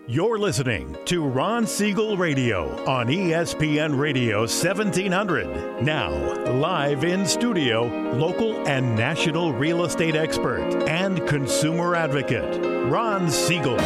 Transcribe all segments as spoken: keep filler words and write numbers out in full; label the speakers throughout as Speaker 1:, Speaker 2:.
Speaker 1: You're listening to Ron Siegel Radio on E S P N Radio seventeen hundred. Now, live in studio, local and national real estate expert and consumer advocate, Ron Siegel.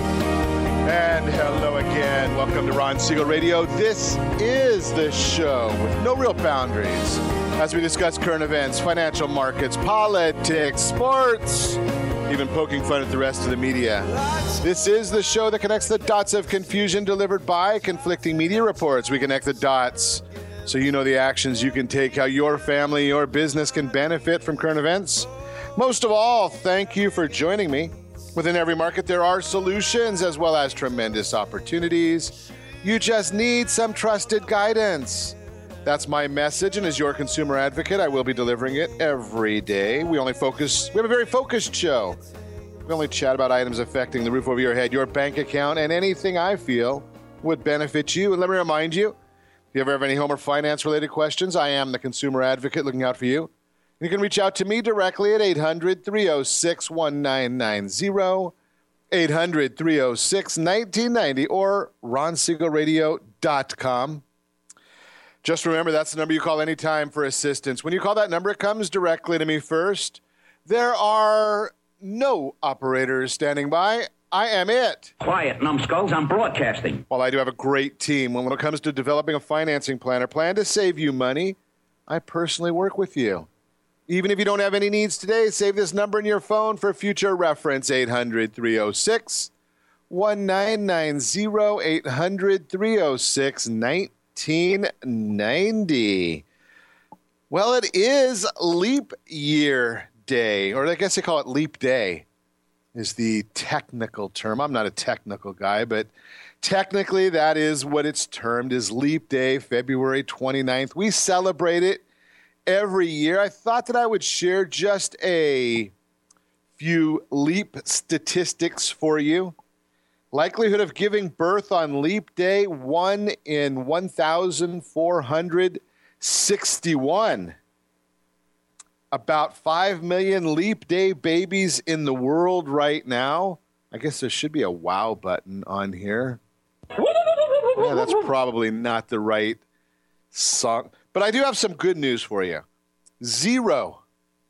Speaker 2: And hello again. Welcome to Ron Siegel Radio. This is the show with no real boundaries as we discuss current events, financial markets, politics, sports, even poking fun at the rest of the media. This is the show that connects the dots of confusion delivered by conflicting media reports. We connect the dots so you know the actions you can take, how your family, your business can benefit from current events. Most of all, thank you for joining me. Within every market, there are solutions as well as tremendous opportunities. You just need some trusted guidance. That's my message, and as your consumer advocate, I will be delivering it every day. We only focus, we have a very focused show. We only chat about items affecting the roof over your head, your bank account, and anything I feel would benefit you. And let me remind you, if you ever have any home or finance-related questions, I am the consumer advocate looking out for you. You can reach out to me directly at eight hundred, three oh six, one nine nine zero, eight hundred, three oh six, nineteen ninety, or ron siegel radio dot com. Just remember, that's the number you call anytime for assistance. When you call that number, it comes directly to me first. There are no operators standing by. I am it.
Speaker 3: Quiet, numbskulls. I'm broadcasting.
Speaker 2: While I do have a great team, when it comes to developing a financing plan or plan to save you money, I personally work with you. Even if you don't have any needs today, save this number in your phone for future reference, eight hundred, three oh six, one nine nine zero, eight hundred, three oh six, nineteen ninety. Well, it is Leap Year Day, or I guess they call it Leap Day is the technical term. I'm not a technical guy, but technically that is what it's termed, is Leap Day, February twenty-ninth. We celebrate it every year. I thought that I would share just a few leap statistics for you. Likelihood of giving birth on Leap Day, one in one thousand four hundred sixty-one. About five million Leap Day babies in the world right now. I guess there should be a wow button on here. Yeah, that's probably not the right song. But I do have some good news for you. Zero.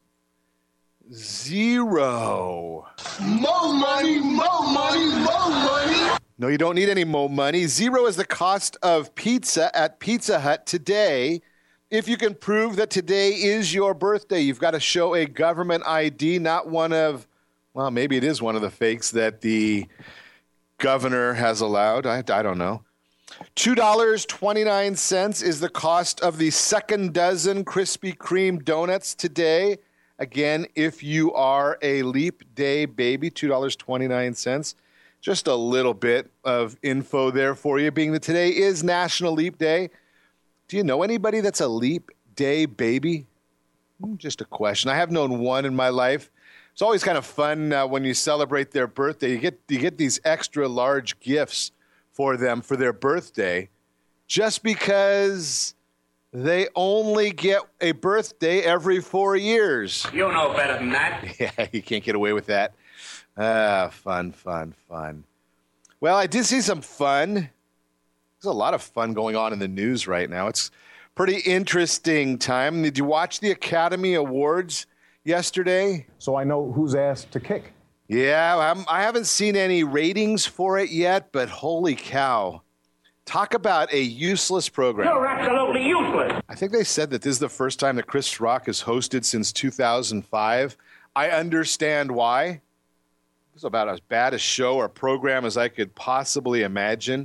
Speaker 2: Zero.
Speaker 4: More money, more money, more money.
Speaker 2: No, you don't need any more money. Zero is the cost of pizza at Pizza Hut today. If you can prove that today is your birthday, you've got to show a government I D, not one of, well, maybe it is one of the fakes that the governor has allowed. I, I don't know. two dollars and twenty-nine cents is the cost of the second dozen Krispy Kreme donuts today. Again, if you are a Leap Day baby, two dollars and twenty-nine cents. Just a little bit of info there for you, being that today is National Leap Day. Do you know anybody that's a Leap Day baby? Just a question. I have known one in my life. It's always kind of fun uh, when you celebrate their birthday. You get you get these extra large gifts for them for their birthday, just because they only get a birthday every four years.
Speaker 3: You know better than that.
Speaker 2: Yeah, you can't get away with that. Ah, fun, fun, fun. Well, I did see some fun. There's a lot of fun going on in the news right now. It's a pretty interesting time. Did you watch the Academy Awards yesterday?
Speaker 5: So I know who's asked to kick.
Speaker 2: Yeah, I'm, I haven't seen any ratings for it yet, but holy cow. Talk about a useless program.
Speaker 3: You're absolutely useless.
Speaker 2: I think they said that this is the first time that Chris Rock has hosted since two thousand five. I understand why. It was about as bad a show or program as I could possibly imagine.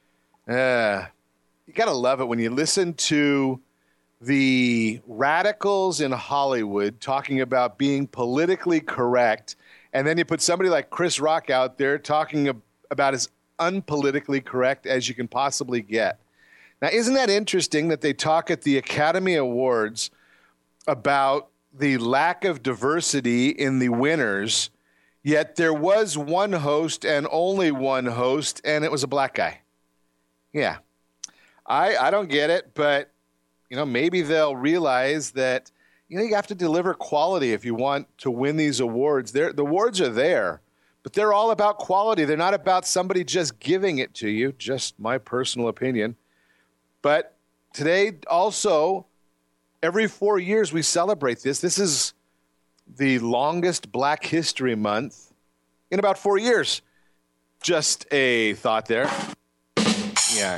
Speaker 2: Uh, you got to love it when you listen to the radicals in Hollywood talking about being politically correct, and then you put somebody like Chris Rock out there talking ab- about as unpolitically correct as you can possibly get. Now, isn't that interesting that they talk at the Academy Awards about the lack of diversity in the winners, yet there was one host and only one host, and it was a black guy? Yeah, I I don't get it, but, you know, maybe they'll realize that, you know, you have to deliver quality if you want to win these awards. They're, the awards are there, But they're all about quality. They're not about somebody just giving it to you, just my personal opinion. But today also, every four years we celebrate this. This is the longest Black History Month in about four years. Just a thought there. Yeah.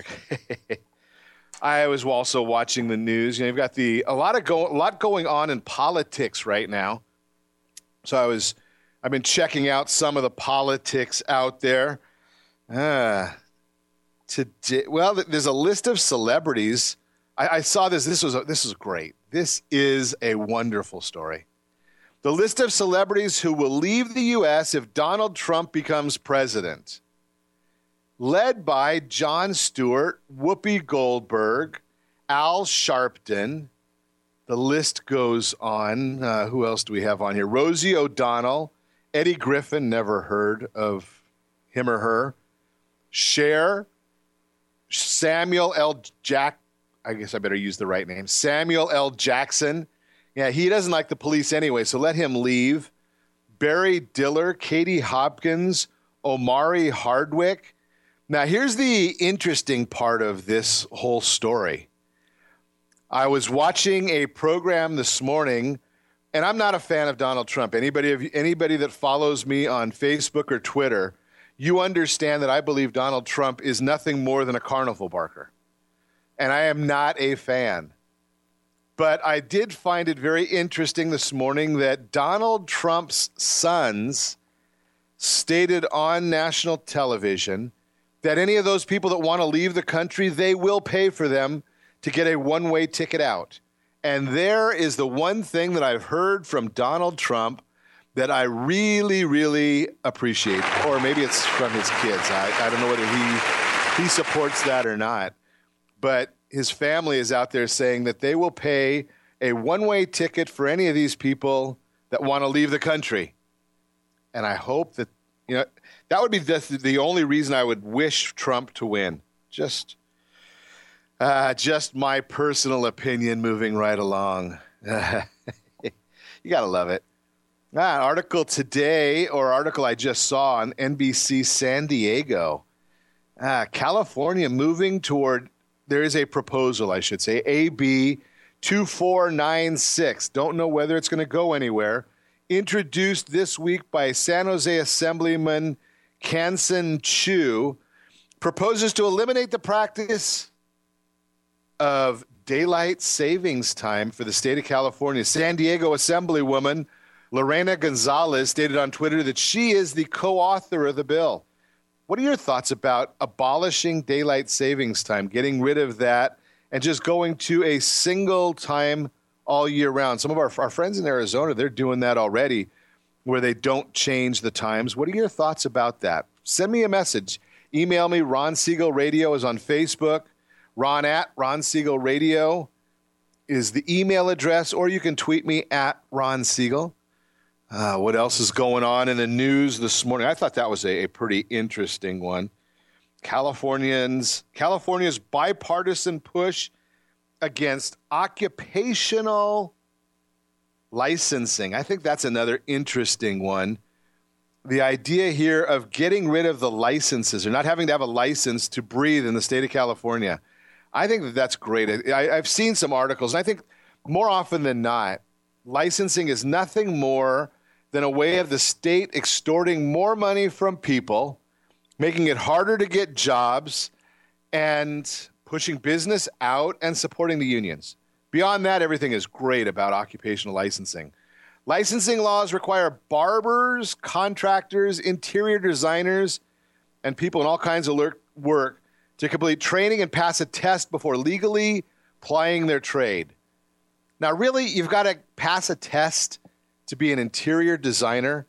Speaker 2: I was also watching the news. You know, you've got the a lot of go, a lot going on in politics right now. So I was, I've been checking out some of the politics out there. Uh, today, well, there's a list of celebrities. I, I saw this. This was a, this is great. This is a wonderful story. The list of celebrities who will leave the U S if Donald Trump becomes president. Led by Jon Stewart, Whoopi Goldberg, Al Sharpton. The list goes on. Uh, who else do we have on here? Rosie O'Donnell, Eddie Griffin, never heard of him or her. Cher, Samuel L. Jack, I guess I better use the right name. Samuel L. Jackson. Yeah, he doesn't like the police anyway, so let him leave. Barry Diller, Katie Hopkins, Omari Hardwick. Now, here's the interesting part of this whole story. I was watching a program this morning, and I'm not a fan of Donald Trump. Anybody, anybody that follows me on Facebook or Twitter, you understand that I believe Donald Trump is nothing more than a carnival barker. And I am not a fan. But I did find it very interesting this morning that Donald Trump's sons stated on national television that any of those people that want to leave the country, they will pay for them to get a one-way ticket out. And there is the one thing that I've heard from Donald Trump that I really, really appreciate. Or maybe it's from his kids. I, I don't know whether he, he supports that or not. But his family is out there saying that they will pay a one-way ticket for any of these people that want to leave the country. And I hope that, you know, that would be the, the only reason I would wish Trump to win. Just, uh, just my personal opinion moving right along. You got to love it. Ah, an article today, or article I just saw on N B C San Diego. Ah, California moving toward, there is a proposal, I should say, A B two four nine six. Don't know whether it's going to go anywhere. Introduced this week by San Jose Assemblyman Kansan Chu, proposes to eliminate the practice of daylight savings time for the state of California. San Diego Assemblywoman Lorena Gonzalez stated on Twitter that she is the co-author of the bill. What are your thoughts about abolishing daylight savings time, getting rid of that, and just going to a single time all year round? Some of our, our friends in Arizona, they're doing that already, where they don't change the times. What are your thoughts about that? Send me a message. Email me. Ron Siegel Radio is on Facebook. Ron at Ron Siegel Radio is the email address, or you can tweet me at Ron Siegel. Uh, what else is going on in the news this morning? I thought that was a, a pretty interesting one. Californians, California's bipartisan push against occupational licensing. I think that's another interesting one. The idea here of getting rid of the licenses, or not having to have a license to breathe in the state of California. I think that that's great. I, I've seen some articles, and I think more often than not, licensing is nothing more than a way of the state extorting more money from people, making it harder to get jobs, and pushing business out and supporting the unions. Beyond that, everything is great about occupational licensing. Licensing laws require barbers, contractors, interior designers, and people in all kinds of work to complete training and pass a test before legally plying their trade. Now, really, you've got to pass a test to be an interior designer?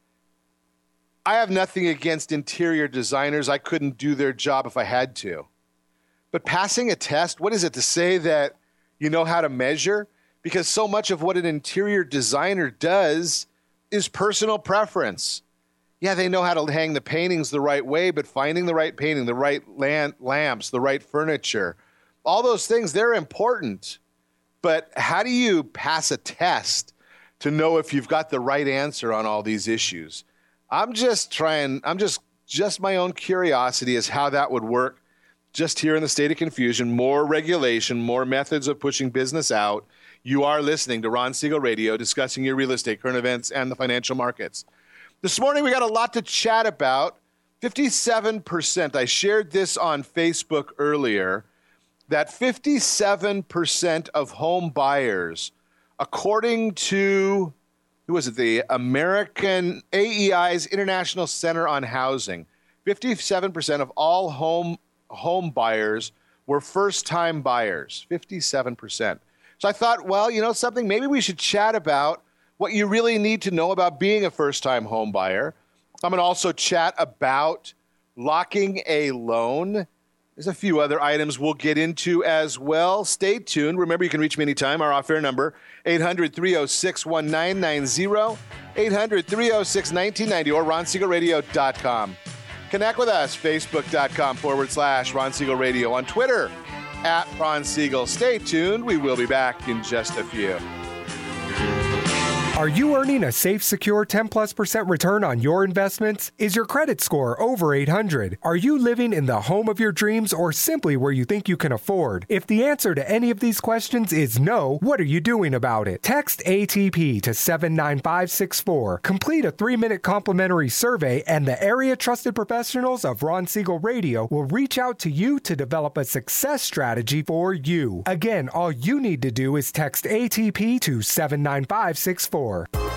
Speaker 2: I have nothing against interior designers. I couldn't do their job if I had to. But passing a test, what is it to say that you know how to measure? Because so much of what an interior designer does is personal preference. Yeah, they know how to hang the paintings the right way, but finding the right painting, the right lamp, lamps, the right furniture, all those things, they're important. But how do you pass a test to know if you've got the right answer on all these issues? I'm just trying, I'm just, just my own curiosity is how that would work just here in the state of confusion. More regulation, more methods of pushing business out. You are listening to Ron Siegel Radio, discussing your real estate, current events, and the financial markets. This morning, we got a lot to chat about. fifty-seven percent, I shared this on Facebook earlier, that fifty-seven percent of home buyers, according to, who was it, the American A E I's International Center on Housing, fifty-seven percent of all home home buyers were first-time buyers, fifty-seven percent. So I thought, well, you know something, maybe we should chat about what you really need to know about being a first-time home buyer. I'm going to also chat about locking a loan. There's a few other items we'll get into as well. Stay tuned. Remember, you can reach me anytime. Our off-air number, eight hundred, three oh six, one nine nine zero, eight hundred, three oh six, one nine nine zero, or ron siegel radio dot com. Connect with us, facebook.com forward slash Ron Siegel Radio. On Twitter, at Ron Siegel. Stay tuned. We will be back in just a few.
Speaker 6: Are you earning a safe, secure ten plus percent return on your investments? Is your credit score over eight hundred? Are you living in the home of your dreams or simply where you think you can afford? If the answer to any of these questions is no, what are you doing about it? Text A T P to seven nine five six four. Complete a three-minute complimentary survey and the area trusted professionals of Ron Siegel Radio will reach out to you to develop a success strategy for you. Again, all you need to do is text A T P to seven nine five six four.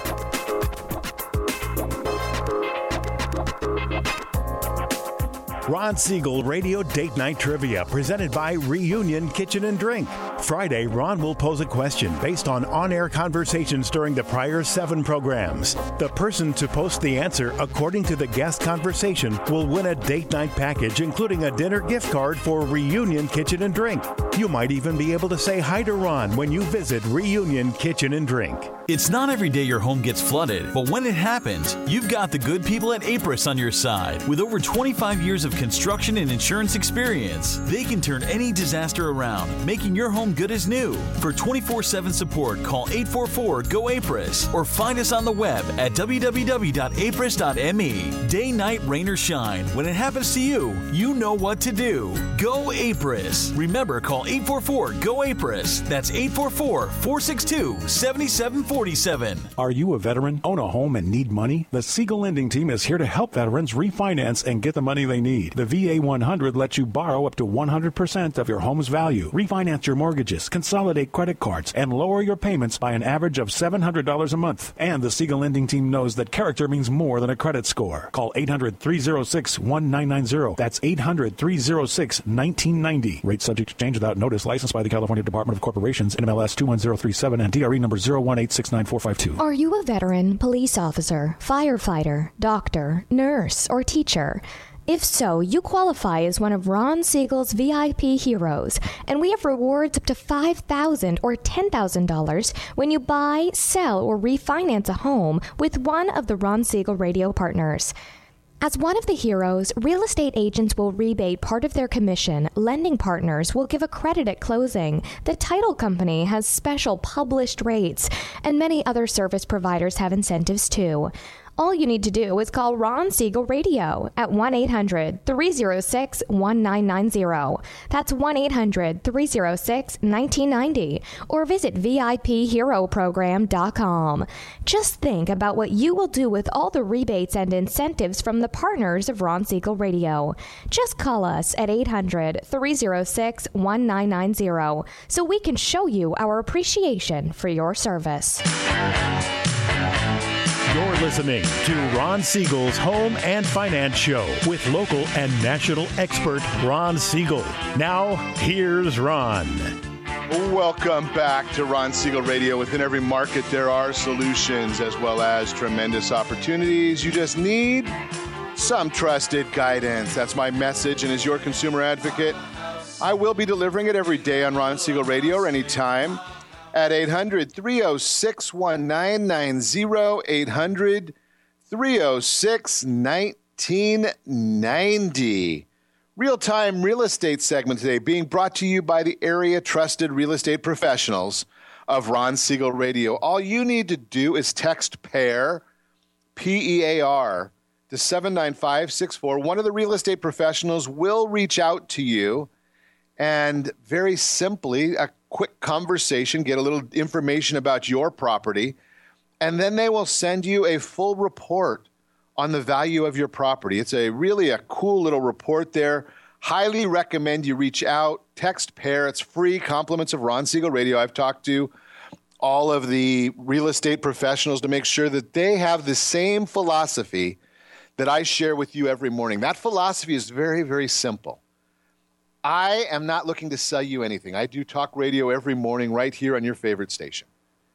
Speaker 1: Ron Siegel Radio Date Night Trivia, presented by Reunion Kitchen and Drink. Friday, Ron will pose a question based on on-air conversations during the prior seven programs. The person to post the answer according to the guest conversation will win a date night package, including a dinner gift card for Reunion Kitchen and Drink. You might even be able to say hi to Ron when you visit Reunion Kitchen and Drink.
Speaker 7: It's not every day your home gets flooded, but when it happens, you've got the good people at Apris on your side. With over twenty-five years of construction and insurance experience, they can turn any disaster around, making your home good as new. For twenty-four seven support, call eight four four, G O, A P R I S or find us on the web at w w w dot apris dot m e. Day, night, rain, or shine, when it happens to you, you know what to do. Go A P R I S. Remember, call eight four four, G O, A P R I S. That's eight four four, four six two, seven seven four seven.
Speaker 8: Are you a veteran, own a home, and need money? The Siegel Lending Team is here to help veterans refinance and get the money they need. The V A one hundred lets you borrow up to one hundred percent of your home's value, refinance your mortgages, consolidate credit cards, and lower your payments by an average of seven hundred dollars a month. And the Siegel Lending Team knows that character means more than a credit score. Call eight hundred, three oh six, one nine nine zero. That's eight hundred, three oh six, one nine nine zero. Rate subject to change without notice. Licensed by the California Department of Corporations, N M L S two one zero three seven, and D R E number zero one eight six nine four five two.
Speaker 9: Are you a veteran, police officer, firefighter, doctor, nurse, or teacher? If so, you qualify as one of Ron Siegel's V I P heroes, and we have rewards up to five thousand dollars or ten thousand dollars when you buy, sell, or refinance a home with one of the Ron Siegel Radio partners. As one of the heroes, real estate agents will rebate part of their commission, lending partners will give a credit at closing, the title company has special published rates, and many other service providers have incentives too. All you need to do is call Ron Siegel Radio at one eight hundred, three oh six, one nine nine zero. That's one eight hundred, three oh six, one nine nine zero. Or visit V I P hero program dot com. Just think about what you will do with all the rebates and incentives from the partners of Ron Siegel Radio. Just call us at eight hundred, three oh six, one nine nine zero so we can show you our appreciation for your service.
Speaker 1: You're listening to Ron Siegel's Home and Finance Show with local and national expert Ron Siegel. Now, here's Ron.
Speaker 2: Welcome back to Ron Siegel Radio. Within every market, there are solutions as well as tremendous opportunities. You just need some trusted guidance. That's my message. And as your consumer advocate, I will be delivering it every day on Ron Siegel Radio or anytime at eight hundred, three oh six, one nine nine zero, eight hundred, three oh six, one nine nine zero. Real-time real estate segment today being brought to you by the area trusted real estate professionals of Ron Siegel Radio. All you need to do is text PAIR, P E A R, to seven nine five six four. One of the real estate professionals will reach out to you and very simply, a quick conversation, get a little information about your property, and then they will send you a full report on the value of your property. It's a really a cool little report there. Highly recommend you reach out, text pair. It's free, compliments of Ron Siegel Radio. I've talked to all of the real estate professionals to make sure that they have the same philosophy that I share with you every morning. That philosophy is very, very simple. I am not looking to sell you anything. I do talk radio every morning right here on your favorite station.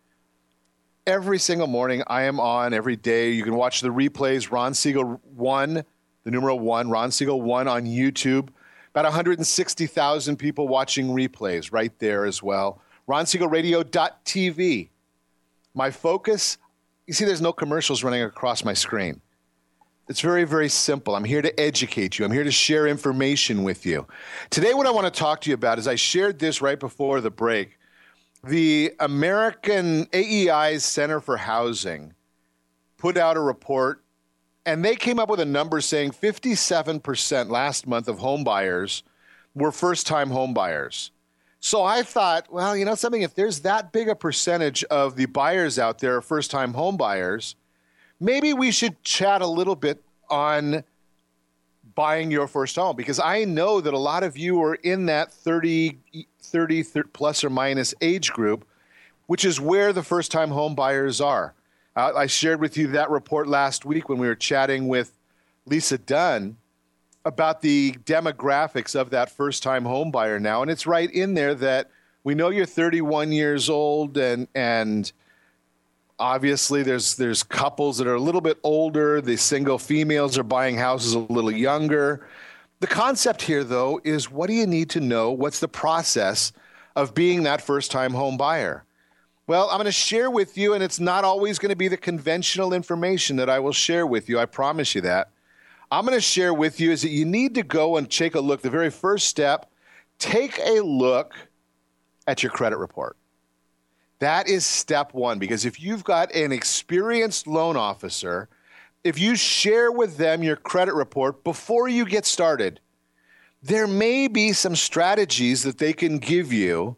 Speaker 2: Every single morning I am on every day. You can watch the replays, Ron Siegel one, the numeral one, Ron Siegel one on YouTube. About one hundred sixty thousand people watching replays right there as well. ron siegel radio dot t v. My focus, you see there's no commercials running across my screen. It's very, very simple. I'm here to educate you. I'm here to share information with you. Today, what I want to talk to you about is I shared this right before the break. The American A E I's Center for Housing put out a report, and they came up with a number saying fifty-seven percent last month of home buyers were first-time home buyers. So I thought, well, you know something, if there's that big a percentage of the buyers out there are first-time home buyers, maybe we should chat a little bit on buying your first home, because I know that a lot of you are in that thirty, thirty plus or minus age group, which is where the first-time home buyers are. Uh, I shared with you that report last week when we were chatting with Lisa Dunn about the demographics of that first-time home buyer now, and it's right in there that we know you're thirty-one years old, and and obviously, there's there's couples that are a little bit older. The single females are buying houses a little younger. The concept here, though, is what do you need to know? What's the process of being that first-time home buyer? Well, I'm going to share with you, and it's not always going to be the conventional information that I will share with you. I promise you that. I'm going to share with you is that you need to go and take a look. The very first step, take a look at your credit report. That is step one, because if you've got an experienced loan officer, if you share with them your credit report before you get started, there may be some strategies that they can give you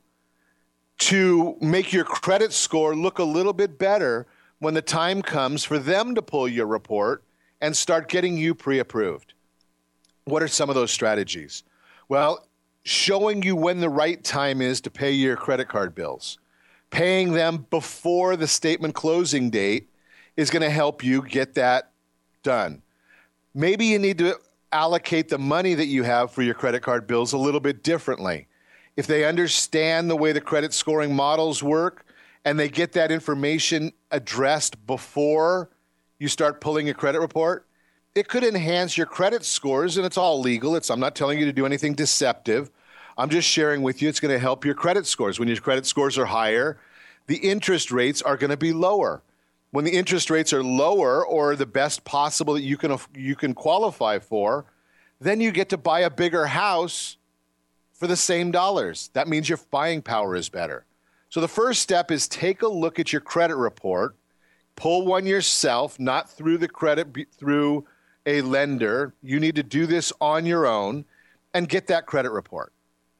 Speaker 2: to make your credit score look a little bit better when the time comes for them to pull your report and start getting you pre-approved. What are some of those strategies? Well, showing you when the right time is to pay your credit card bills. Paying them before the statement closing date is going to help you get that done. Maybe you need to allocate the money that you have for your credit card bills a little bit differently. If they understand the way the credit scoring models work and they get that information addressed before you start pulling your credit report, it could enhance your credit scores, and it's all legal. It's, I'm not telling you to do anything deceptive. I'm just sharing with you, it's going to help your credit scores. When your credit scores are higher, the interest rates are going to be lower. When the interest rates are lower, or the best possible that you can you can qualify for, then you get to buy a bigger house for the same dollars. That means your buying power is better. So the first step is take a look at your credit report, pull one yourself, not through the credit, through a lender. You need to do this on your own and get that credit report.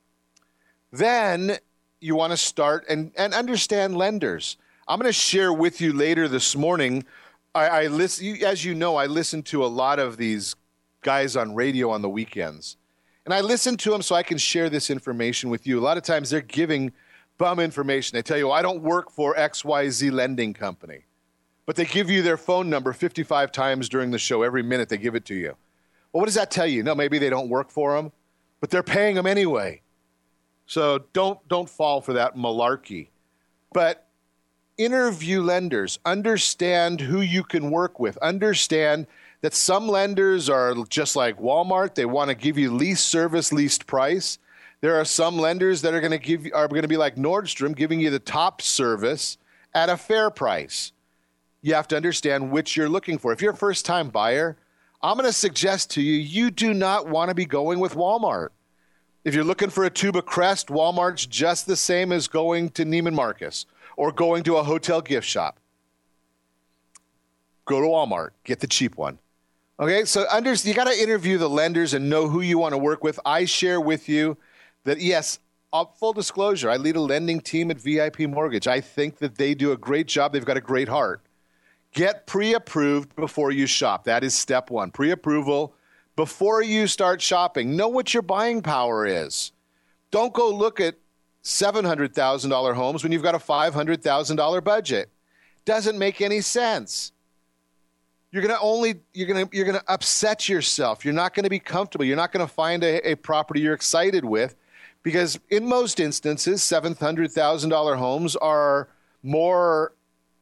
Speaker 2: Then you want to start and, and understand lenders. I'm going to share with you later this morning. I, I listen, as you know, I listen to a lot of these guys on radio on the weekends. And I listen to them so I can share this information with you. A lot of times they're giving bum information. They tell you, I don't work for X Y Z lending company. But they give you their phone number fifty-five times during the show. Every minute they give it to you. Well, what does that tell you? No, maybe they don't work for them, but they're paying them anyway. So don't don't fall for that malarkey. But interview lenders. Understand who you can work with. Understand that some lenders are just like Walmart. They want to give you least service, least price. There are some lenders that are going to give are going to be like Nordstrom, giving you the top service at a fair price. You have to understand which you're looking for. If you're a first-time buyer, I'm going to suggest to you, you do not want to be going with Walmart. If you're looking for a tube of Crest, Walmart's just the same as going to Neiman Marcus or going to a hotel gift shop. Go to Walmart. Get the cheap one. Okay, so under, you got to interview the lenders and know who you want to work with. I share with you that, yes, uh, full disclosure, I lead a lending team at V I P Mortgage. I think that they do a great job. They've got a great heart. Get pre-approved before you shop. That is step one. Pre-approval before you start shopping. Know what your buying power is. Don't go look at seven hundred thousand dollars homes when you've got a five hundred thousand dollars budget. Doesn't make any sense. You're going to only, you're going to, you're going to upset yourself. You're not going to be comfortable. You're not going to find a, a property you're excited with, because in most instances, seven hundred thousand dollars homes are more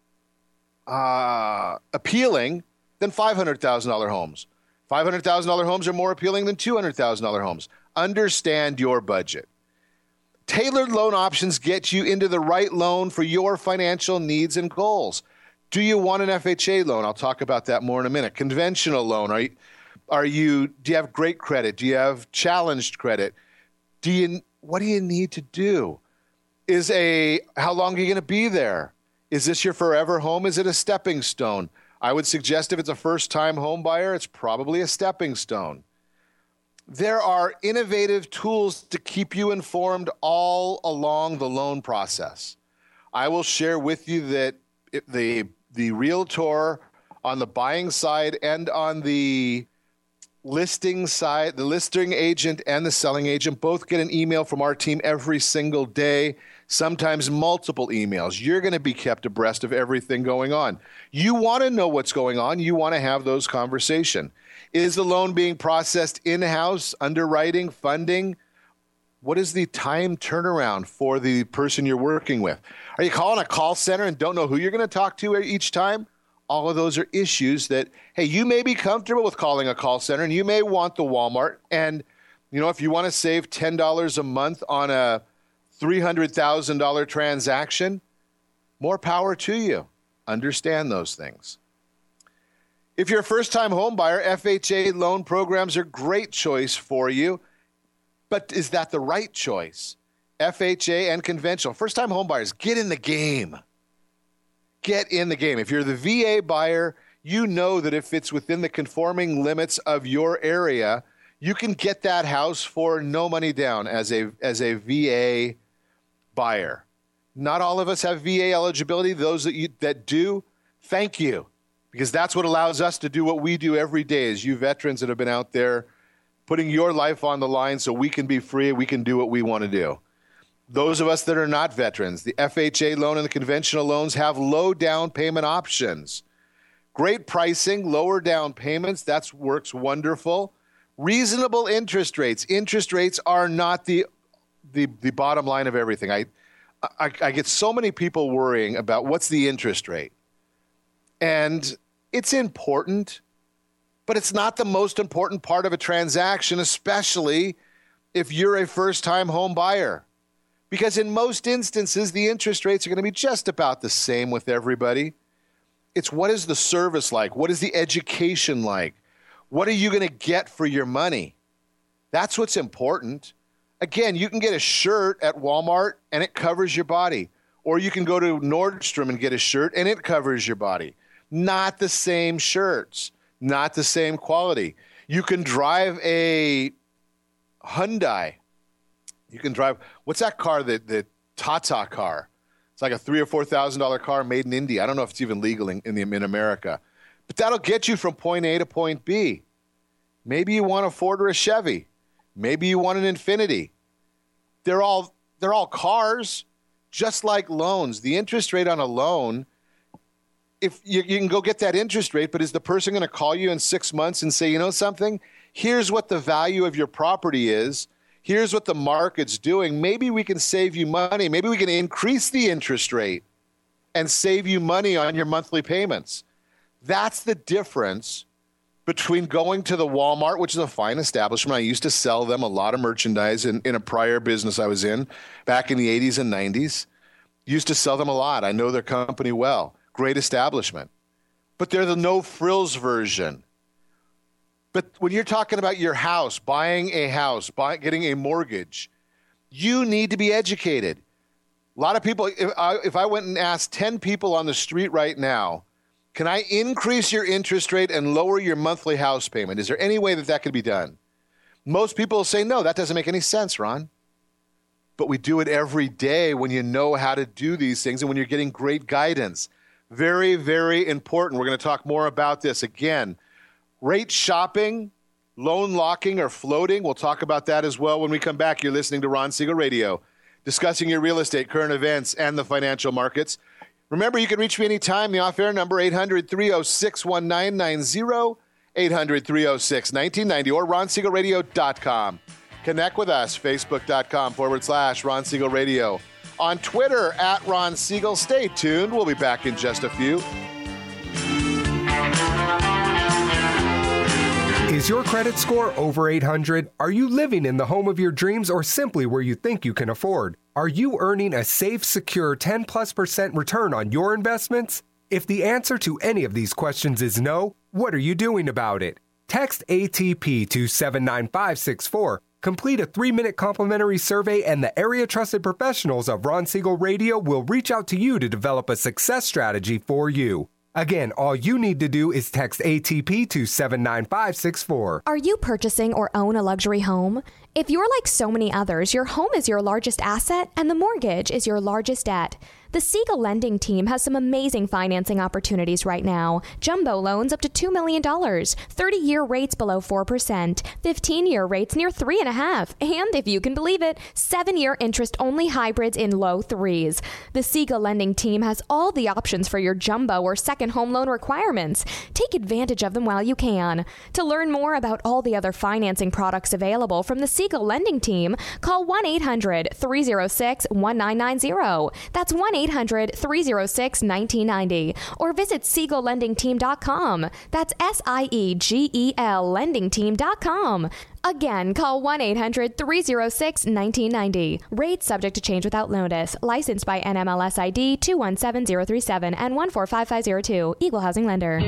Speaker 2: uh, appealing than five hundred thousand dollars homes. five hundred thousand dollars homes are more appealing than two hundred thousand dollars homes. Understand your budget. Tailored loan options get you into the right loan for your financial needs and goals. Do you want an F H A loan? I'll talk about that more in a minute. Conventional loan. Are you, are you, do you have great credit? Do you have challenged credit? Do you, what do you need to do? Is a, how long are you going to be there? Is this your forever home? Is it a stepping stone? I would suggest if it's a first-time home buyer, it's probably a stepping stone. There are innovative tools to keep you informed all along the loan process. I will share with you that the the realtor on the buying side and on the listing side, the listing agent and the selling agent both get an email from our team every single day, sometimes multiple emails. You're going to be kept abreast of everything going on. You want to know what's going on. You want to have those conversations. Is the loan being processed in-house, underwriting, funding? What is the time turnaround for the person you're working with? Are you calling a call center and don't know who you're going to talk to each time? All of those are issues that, hey, you may be comfortable with calling a call center and you may want the Walmart. And, you know, if you want to save ten dollars a month on a three hundred thousand dollars transaction, more power to you. Understand those things. If you're a first-time home buyer, F H A loan programs are a great choice for you. But is that the right choice? F H A and conventional. First-time home buyers, get in the game. Get in the game. If you're the V A buyer, you know that if it's within the conforming limits of your area, you can get that house for no money down as a, as a V A buyer. Not all of us have V A eligibility. Those that, you, that do, thank you. Because that's what allows us to do what we do every day as you veterans that have been out there putting your life on the line so we can be free, we can do what we want to do. Those of us that are not veterans, the F H A loan and the conventional loans have low down payment options. Great pricing, lower down payments, that works wonderful. Reasonable interest rates. Interest rates are not the the, the bottom line of everything. I, I I get so many people worrying about what's the interest rate. And it's important, but it's not the most important part of a transaction, especially if you're a first-time home buyer. Because in most instances, the interest rates are going to be just about the same with everybody. It's what is the service like? What is the education like? What are you going to get for your money? That's what's important. Again, you can get a shirt at Walmart and it covers your body. Or you can go to Nordstrom and get a shirt and it covers your body. Not the same shirts, not the same quality. You can drive a Hyundai. You can drive, what's that car, the, the Tata car? It's like a three or four thousand dollar car made in India. I don't know if it's even legal in, in, the, in America. But that'll get you from point A to point B. Maybe you want a Ford or a Chevy. Maybe you want an Infiniti. They're all they're all cars, just like loans. The interest rate on a loan, if you, you can go get that interest rate, but is the person going to call you in six months and say, you know something? Here's what the value of your property is. Here's what the market's doing. Maybe we can save you money. Maybe we can increase the interest rate and save you money on your monthly payments. That's the difference between going to the Walmart, which is a fine establishment. I used to sell them a lot of merchandise in, in a prior business I was in back in the eighties and nineties. Used to sell them a lot. I know their company well. Great establishment. But they're the no-frills version. But when you're talking about your house, buying a house, buy, getting a mortgage, you need to be educated. A lot of people, if I, if I went and asked ten people on the street right now, Can I increase your interest rate and lower your monthly house payment? Is there any way that that could be done? Most people say, no, that doesn't make any sense, Ron. But we do it every day when you know how to do these things and when you're getting great guidance. Very, very important. We're going to talk more about this. Again, rate shopping, loan locking, or floating. We'll talk about that as well when we come back. You're listening to Ron Siegel Radio, discussing your real estate, current events, and the financial markets. Remember, you can reach me anytime. The off-air number, eight hundred, three oh six, nineteen ninety, eight hundred, three oh six, nineteen ninety, or ron siegel radio dot com. Connect with us, facebook.com forward slash Ron Siegel Radio. On Twitter, at Ron Siegel. Stay tuned. We'll be back in just a few.
Speaker 6: Is your credit score over eight hundred? Are you living in the home of your dreams or simply where you think you can afford? Are you earning a safe, secure ten plus percent return on your investments? If the answer to any of these questions is no, what are you doing about it? Text A T P to seven nine five six four. Complete a three-minute complimentary survey and the area-trusted professionals of Ron Siegel Radio will reach out to you to develop a success strategy for you. Again, all you need to do is text A T P to seven nine five six four.
Speaker 9: Are you purchasing or own a luxury home? If you're like so many others, your home is your largest asset and the mortgage is your largest debt. The Siegel Lending Team has some amazing financing opportunities right now. Jumbo loans up to two million dollars, thirty-year rates below four percent, fifteen-year rates near three point five percent, and if you can believe it, seven-year interest-only hybrids in low threes. The Siegel Lending Team has all the options for your jumbo or second home loan requirements. Take advantage of them while you can. To learn more about all the other financing products available from the Siegel Lending Team, call one eight hundred, three oh six, nineteen ninety. That's one eight hundred, three oh six, nineteen ninety. Or visit siegel lending team dot com. That's S I E G E L lending team dot com. Again, call one eight hundred, three oh six, nineteen ninety. Rates subject to change without notice. Licensed by N M L S I D two one seven zero three seven and one four five five zero two. Equal housing lender.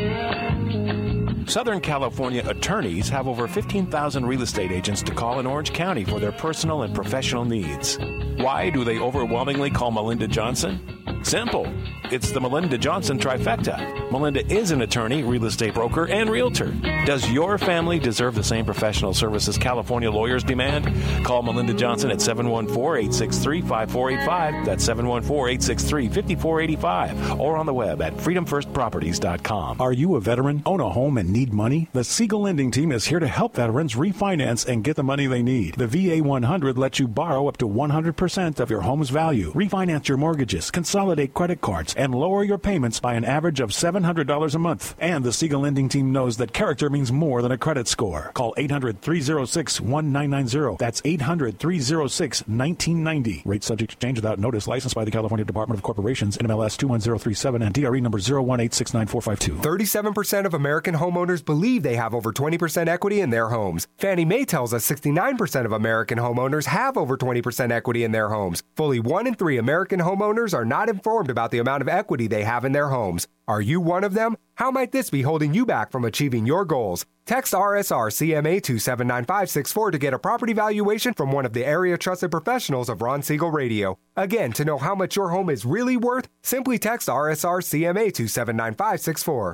Speaker 8: Southern California attorneys have over fifteen thousand real estate agents to call in Orange County for their personal and professional needs. Why do they overwhelmingly call Melinda Johnson? Simple. It's the Melinda Johnson trifecta. Melinda is an attorney, real estate broker, and realtor. Does your family deserve the same professional services California lawyers demand? Call Melinda Johnson at seven one four, eight six three, five four eight five. That's seven one four, eight six three, five four eight five. Or on the web at freedom first properties dot com. Are you a veteran, own a home, and need money? The Siegel Lending Team is here to help veterans refinance and get the money they need. The V A one hundred lets you borrow up to one hundred percent of your home's value, refinance your mortgages, consolidate credit cards, and lower your payments by an average of seven hundred dollars a month. And the Siegel Lending Team knows that character means more than a credit score. Call eight hundred, three oh six, nineteen ninety. That's eight hundred, three oh six, nineteen ninety. Rate subject to change without notice. Licensed by the California Department of Corporations, N M L S two one zero three seven, and D R E number zero one eight six nine four five two.
Speaker 6: thirty-seven percent of American homeowners believe they have over twenty percent equity in their homes. Fannie Mae tells us sixty-nine percent of American homeowners have over twenty percent equity in their homes. Fully one in three American homeowners are not informed about the amount of equity they have in their homes. Are you one of them? How might this be holding you back from achieving your goals? Text R S R C M A to seven nine five six four to get a property valuation from one of the area trusted professionals of Ron Siegel Radio. Again, to know how much your home is really worth, simply text R S R C M A to seven nine five six four.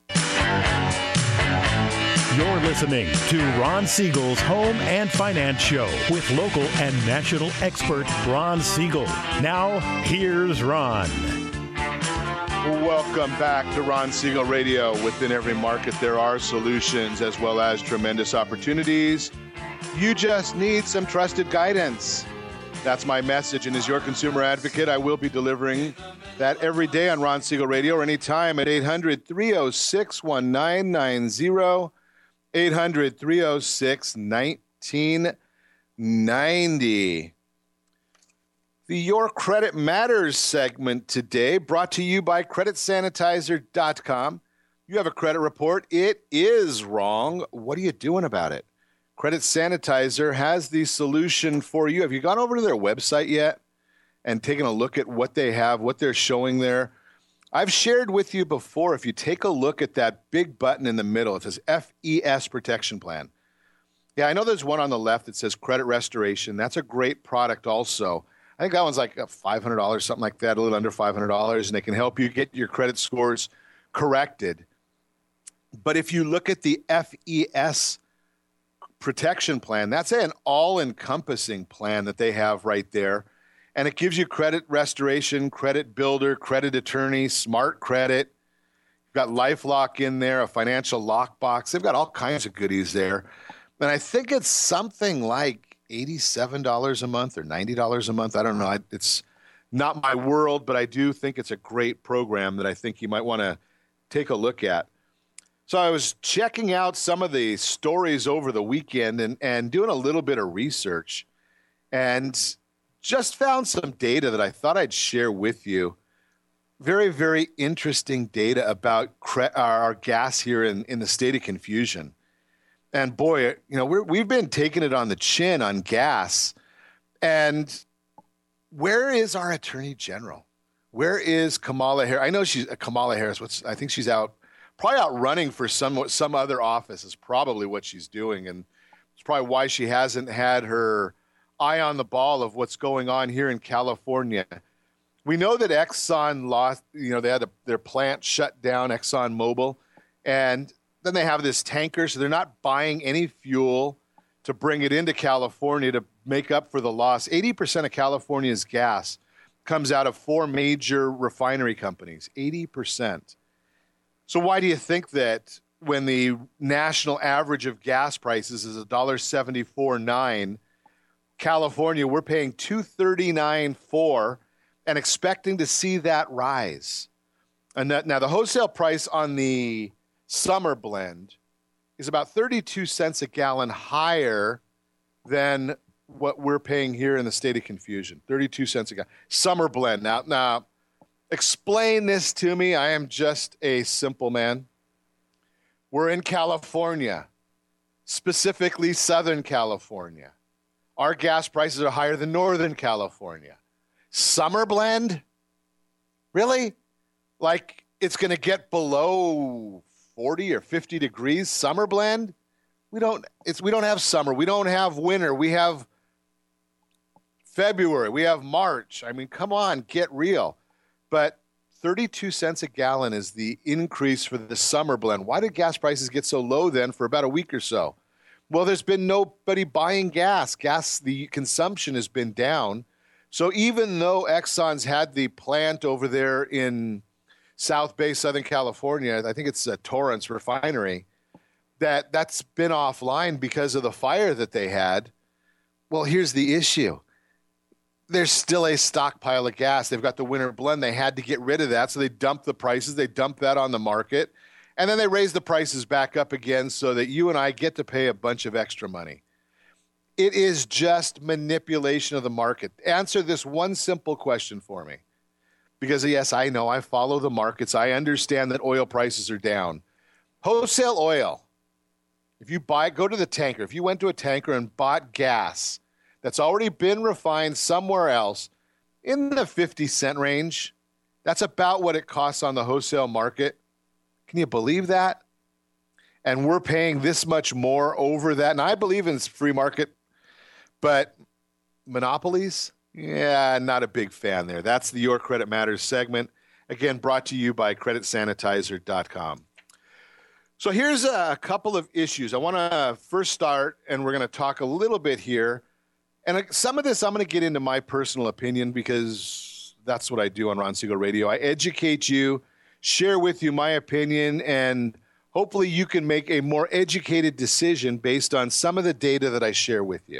Speaker 1: You're listening to Ron Siegel's Home and Finance Show with local and national expert Ron Siegel. Now, here's Ron.
Speaker 2: Welcome back to Ron Siegel Radio. Within every market, there are solutions as well as tremendous opportunities. You just need some trusted guidance. That's my message, and as your consumer advocate, I will be delivering that every day on Ron Siegel Radio or anytime at eight hundred, three oh six, nineteen ninety, eight hundred, three oh six, nineteen ninety. The Your Credit Matters segment today brought to you by credit sanitizer dot com. You have a credit report. It is wrong. What are you doing about it? Credit Sanitizer has the solution for you. Have you gone over to their website yet and taken a look at what they have, what they're showing there? I've shared with you before, if you take a look at that big button in the middle, it says F E S Protection Plan. Yeah, I know there's one on the left that says Credit Restoration. That's a great product also. I think that one's like five hundred dollars, something like that, a little under five hundred dollars, and they can help you get your credit scores corrected. But if you look at the F E S protection plan, that's an all-encompassing plan that they have right there. And it gives you credit restoration, credit builder, credit attorney, smart credit. You've got LifeLock in there, a financial lockbox. They've got all kinds of goodies there. And I think it's something like eighty-seven dollars a month or ninety dollars a month. I don't know. It's not my world, but I do think it's a great program that I think you might want to take a look at. So I was checking out some of the stories over the weekend and, and doing a little bit of research and just found some data that I thought I'd share with you. Very, very interesting data about cre- our gas here in, in the state of confusion. And boy, you know, we're, we've been taking it on the chin on gas. And where is our Attorney General? Where is Kamala Harris? I know she's uh, Kamala Harris. What's, I think she's out, probably out running for some some other office is probably what she's doing. And it's probably why she hasn't had her eye on the ball of what's going on here in California. We know that Exxon lost, you know, they had a, their plant shut down, ExxonMobil, and then they have this tanker, so they're not buying any fuel to bring it into California to make up for the loss. eighty percent of California's gas comes out of four major refinery companies, eighty percent. So why do you think that when the national average of gas prices is one dollar seventy-four nine, California, we're paying two thirty-nine four and expecting to see that rise? And that, now the wholesale price on the summer blend is about thirty-two cents a gallon higher than what we're paying here in the state of confusion. thirty-two cents a gallon. Summer blend. Now, now, explain this to me. I am just a simple man. We're in California, specifically Southern California. Our gas prices are higher than Northern California. Summer blend? Really? Like it's going to get below forty or fifty degrees summer blend? We don't it's we don't have summer. We don't have winter. We have February. We have March. I mean, come on, get real. But thirty-two cents a gallon is the increase for the summer blend. Why did gas prices get so low then for about a week or so? Well, there's been nobody buying gas. Gas, the consumption has been down. So even though Exxon's had the plant over there in South Bay, Southern California, I think it's a Torrance refinery, that that's been offline because of the fire that they had. Well, here's the issue. There's still a stockpile of gas. They've got the winter blend. They had to get rid of that, so they dumped the prices. They dumped that on the market, and then they raised the prices back up again so that you and I get to pay a bunch of extra money. It is just manipulation of the market. Answer this one simple question for me. Because, yes, I know, I follow the markets. I understand that oil prices are down. Wholesale oil, if you buy, go to the tanker. If you went to a tanker and bought gas that's already been refined somewhere else in the fifty cent range, that's about what it costs on the wholesale market. Can you believe that? And we're paying this much more over that. And I believe in free market, but monopolies? Yeah, not a big fan there. That's the Your Credit Matters segment. Again, brought to you by credit sanitizer dot com. So here's a couple of issues. I want to first start, and we're going to talk a little bit here. And some of this I'm going to get into my personal opinion because that's what I do on Ron Siegel Radio. I educate you, share with you my opinion, and hopefully you can make a more educated decision based on some of the data that I share with you.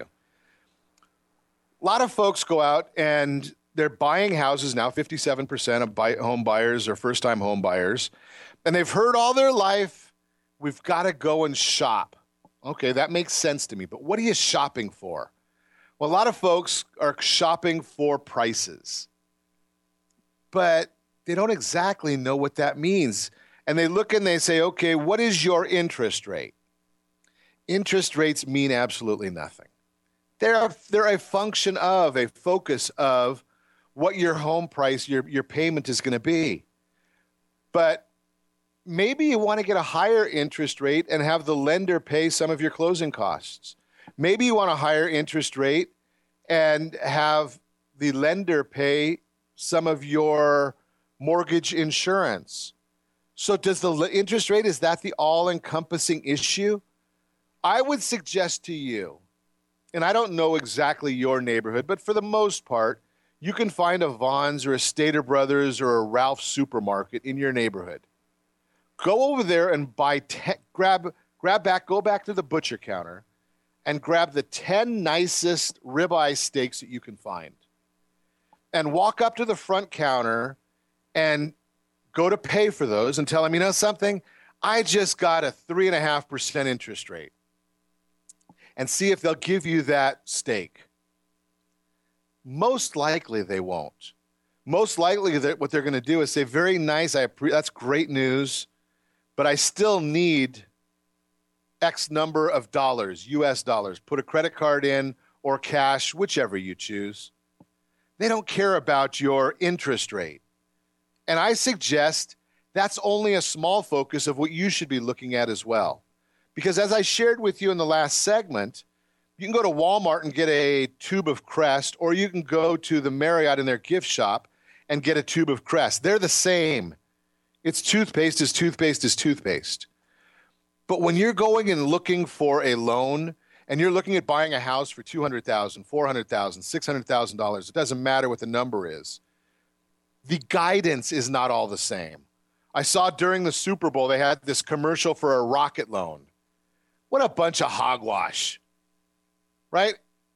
Speaker 2: A lot of folks go out and they're buying houses now. fifty-seven percent of buy, home buyers are first-time home buyers. And they've heard all their life, we've got to go and shop. Okay, that makes sense to me. But what are you shopping for? Well, a lot of folks are shopping for prices. But they don't exactly know what that means. And they look and they say, okay, what is your interest rate? Interest rates mean absolutely nothing. They're, they're a function of, a focus of what your home price, your, your payment is going to be. But maybe you want to get a higher interest rate and have the lender pay some of your closing costs. Maybe you want a higher interest rate and have the lender pay some of your mortgage insurance. So does the interest rate, is that the all-encompassing issue? I would suggest to you, and I don't know exactly your neighborhood, but for the most part, you can find a Vons or a Stater Brothers or a Ralph's supermarket in your neighborhood. Go over there and buy, te- grab, grab back, go back to the butcher counter and grab the ten nicest ribeye steaks that you can find. And walk up to the front counter and go to pay for those and tell them, you know something, I just got a three and a half percent interest rate. And see if they'll give you that steak. Most likely they won't. Most likely that what they're going to do is say, very nice, I appre- that's great news, but I still need X number of dollars, U S dollars. Put a credit card in or cash, whichever you choose. They don't care about your interest rate. And I suggest that's only a small focus of what you should be looking at as well. Because as I shared with you in the last segment, you can go to Walmart and get a tube of Crest, or you can go to the Marriott in their gift shop and get a tube of Crest. They're the same. It's toothpaste is toothpaste is toothpaste. But when you're going and looking for a loan and you're looking at buying a house for two hundred thousand dollars, four hundred thousand dollars, six hundred thousand dollars, it doesn't matter what the number is. The guidance is not all the same. I saw during the Super Bowl, they had this commercial for a rocket loan. What a bunch of hogwash, right?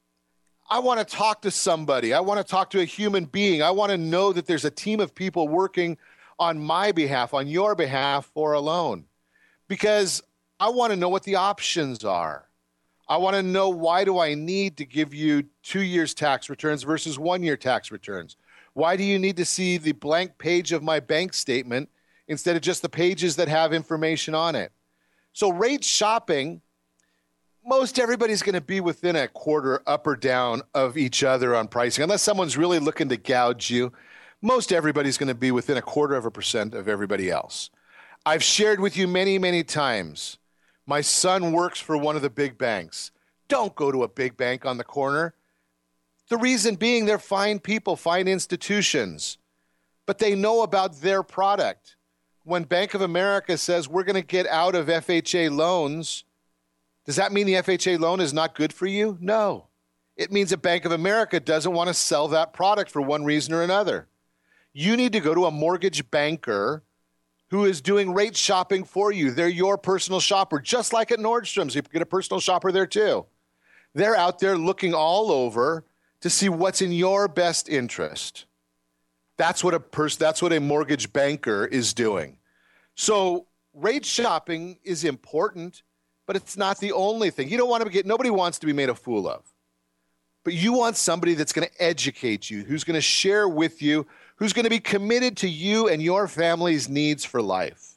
Speaker 2: I want to talk to somebody. I want to talk to a human being. I want to know that there's a team of people working on my behalf, on your behalf for a loan, because I want to know what the options are. I want to know, why do I need to give you two years tax returns versus one year tax returns? Why do you need to see the blank page of my bank statement instead of just the pages that have information on it? So rate shopping, most everybody's going to be within a quarter up or down of each other on pricing. Unless someone's really looking to gouge you, most everybody's going to be within a quarter of a percent of everybody else. I've shared with you many, many times, my son works for one of the big banks. Don't go to a big bank on the corner. The reason being, they're fine people, fine institutions, but they know about their product. When Bank of America says we're going to get out of F H A loans, does that mean the F H A loan is not good for you? No. It means that Bank of America doesn't want to sell that product for one reason or another. You need to go to a mortgage banker who is doing rate shopping for you. They're your personal shopper, just like at Nordstrom's. You get a personal shopper there too. They're out there looking all over to see what's in your best interest. That's what a person, that's what a mortgage banker is doing. So rate shopping is important, but it's not the only thing. You don't want to get, nobody wants to be made a fool of. But you want somebody that's going to educate you, who's going to share with you, who's going to be committed to you and your family's needs for life.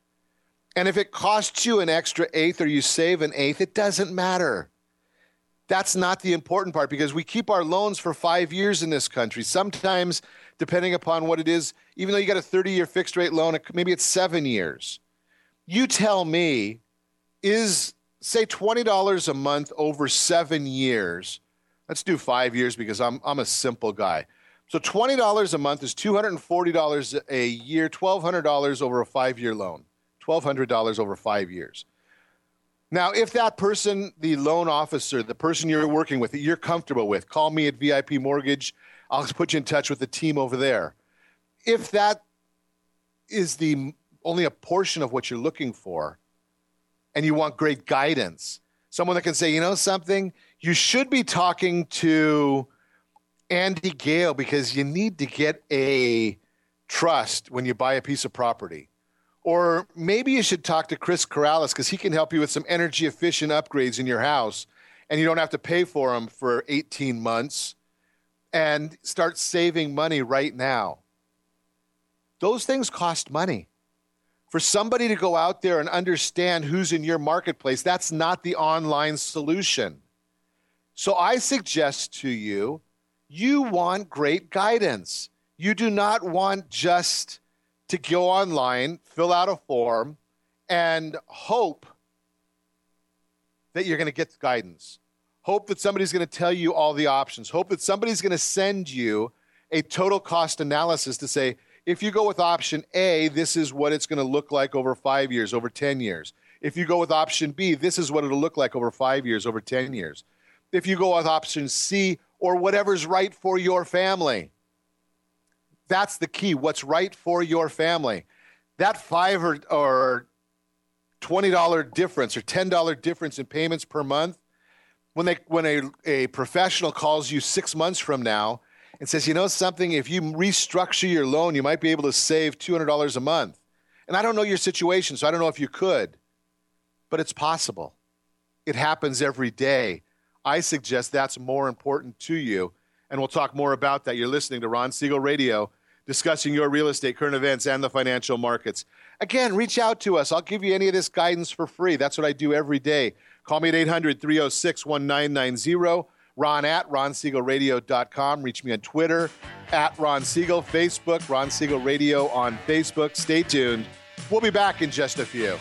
Speaker 2: And if it costs you an extra eighth or you save an eighth, it doesn't matter. That's not the important part, because we keep our loans for five years in this country. Sometimes, depending upon what it is, even though you got a thirty-year fixed rate loan, maybe it's seven years. You tell me, is, say, twenty dollars a month over seven years. Let's do five years because I'm I'm a simple guy. So twenty dollars a month is two hundred forty dollars a year, twelve hundred dollars over a five-year loan, twelve hundred dollars over five years. Now, if that person, the loan officer, the person you're working with, that you're comfortable with, call me at V I P Mortgage. I'll put you in touch with the team over there. If that is the only a portion of what you're looking for, and you want great guidance, someone that can say, you know something, you should be talking to Andy Gale because you need to get a trust when you buy a piece of property. Or maybe you should talk to Chris Corrales because he can help you with some energy efficient upgrades in your house, and you don't have to pay for them for eighteen months, and start saving money right now. Those things cost money. For somebody to go out there and understand who's in your marketplace, that's not the online solution. So I suggest to you, you want great guidance. You do not want just to go online, fill out a form, and hope that you're going to get guidance. Hope that somebody's going to tell you all the options. Hope that somebody's going to send you a total cost analysis to say, If you go with option A, this is what it's going to look like over five years, over ten years. If you go with option B, this is what it'll look like over five years, over ten years. If you go with option C, or whatever's right for your family. That's the key, what's right for your family. That five or, or twenty dollars difference or ten dollars difference in payments per month, when they when a, a professional calls you six months from now and says, you know something, if you restructure your loan, you might be able to save two hundred dollars a month. And I don't know your situation, so I don't know if you could, but it's possible. It happens every day. I suggest that's more important to you, and we'll talk more about that. You're listening to Ron Siegel Radio, discussing your real estate, current events, and the financial markets. Again, reach out to us. I'll give you any of this guidance for free. That's what I do every day. Call me at eight hundred, three oh six, one nine nine zero. Ron at ron siegel radio dot com. Reach me on Twitter, at Ron Siegel. Facebook, Ron Siegel Radio on Facebook. Stay tuned. We'll be back in just a few.